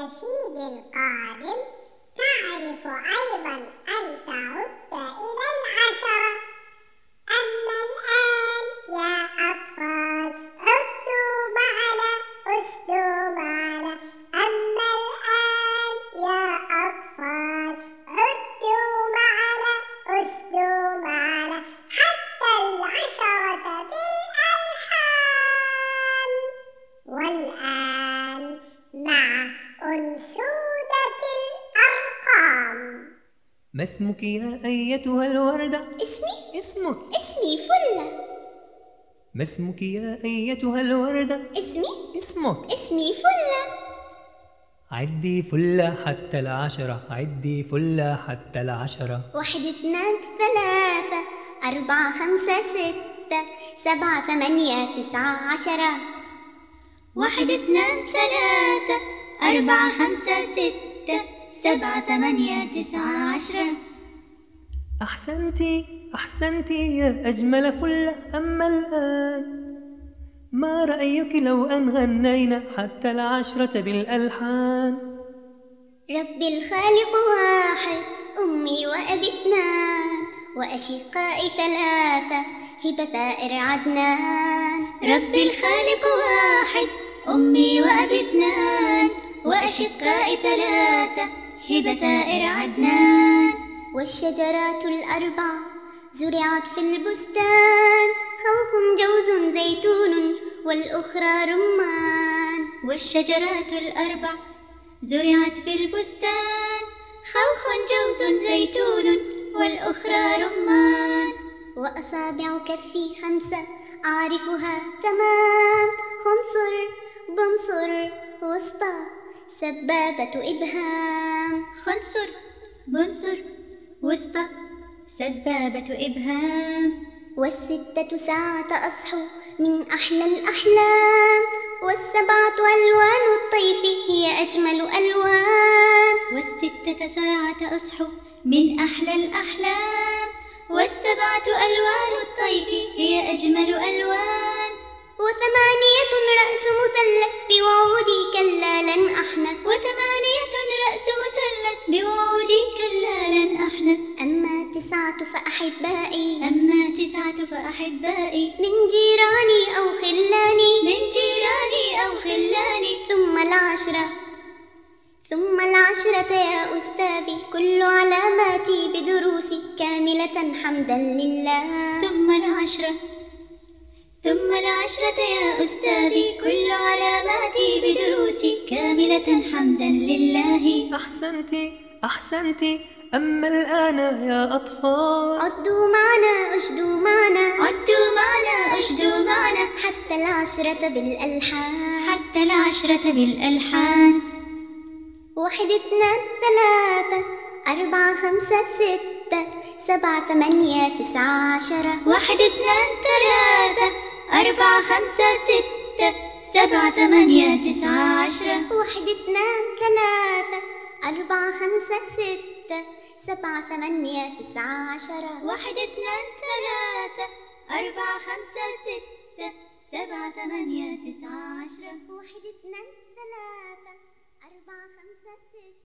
النشيد القادم تعرف أيضا أن تعد إلى العشرة. أما الآن يا أطفال عدوا معنا، عدوا معنا. أما الآن يا أطفال عدوا معنا، عدوا معنا حتى العشرة بالألحان. والآن مع أنشودة الأرقام. ما اسمك يا أيتها الوردة؟ اسمك اسمي فلة. ما اسمك يا أيتها الوردة؟ اسمي فلة. عدي فلة حتى العشرة، عدي فلة حتى العشرة. 1 2 3 4 5 6 7 8 9 10. 1 2 3 4 5 6 7 8 9 10. أحسنتي أحسنتي يا أجمل فلة. أما الآن ما رأيك لو أن غنينا حتى العشرة بالألحان؟ ربي الخالق واحد، أمي وأبي 2 وأشقائي 3 هبة ثائر عدنان. ربي الخالق واحد، أمي وأبي 2 وأشقائي 3 هبة ثائر عدنان. والشجرات ال4 زرعت في البستان، خوخ جوز زيتون والأخرى رمان. والشجرات ال4 زرعت في البستان، خوخ جوز زيتون والأخرى رمان. وأصابع كفي 5 أعرفها تمام، خنصر بنصر وسطى سبابة إبهام. خنصر بنصر وسطى سبابة إبهام. وال6 ساعة أصحو من أحلى الأحلام، وال7 ألوان الطيف هي أجمل ألوان. وال6 ساعة أصحو من أحلى الأحلام، وال7 ألوان الطيف هي أجمل ألوان. و8 رأس مثلث بوعودي كلا لن أحنث. و8 رأس مثلث بوعودي كلا لن أحنث. أما 9 فأحبائي، أما 9 فأحبائي من جيراني أو خلاني، من جيراني أو خلاني. ثم العشرة يا أستاذي، كل علاماتي بدروسي كاملة حمدا لله. ثم العشرة يا أستاذي، كل علاماتي بدروسي كاملة حمدا لله. أحسنتي أحسنتي. أما الآن يا أطفال عدوا معنا، أشدوا معنا، عدوا معنا، أشدوا معنا حتى العشرة بالألحان. حتى العشرة بالألحان. 1 2 3 4 5 6 7 8 9 10. 1 2 3 4 5 6 7 8 9 10. 1 2 3 4 5 6 7 8 9 10. 1 2 3 4 5 6 7 8 9 10. 1 2 3 4 5 6